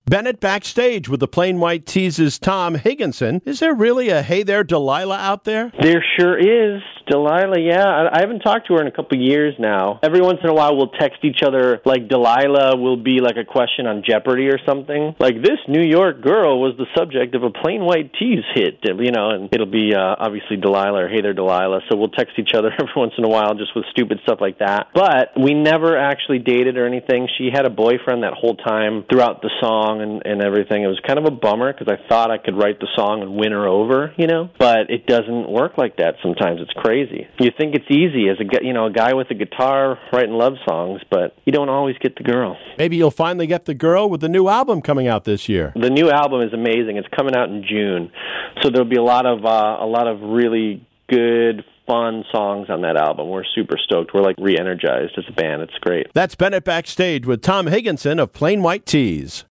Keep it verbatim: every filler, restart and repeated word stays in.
Bennett backstage with the Plain White Tees' Tom Higginson. Is there really a Hey There Delilah out there? There sure is. Delilah, yeah. I, I haven't talked to her in a couple years now. Every once in a while we'll text each other, like Delilah will be like a question on Jeopardy or something. Like, this New York girl was the subject of a Plain White Tees hit, you know, and it'll be uh, obviously Delilah or Hey There Delilah. So we'll text each other every once in a while just with stupid stuff like that. But we never actually dated or anything. She had a boyfriend that whole time throughout the song and, and everything. It was kind of a bummer because I thought I could write the song and win her over, you know, but it doesn't work like that sometimes. It's crazy. You think it's easy as a, you know, a guy with a guitar writing love songs, but you don't always get the girl. Maybe you'll finally get the girl with the new album coming out this year. The new album is amazing. It's coming out in June, so there'll be a lot of uh, a lot of really good, fun songs on that album. We're super stoked. We're like re-energized as a band. It's great. That's Bennett backstage with Tom Higginson of Plain White Tees.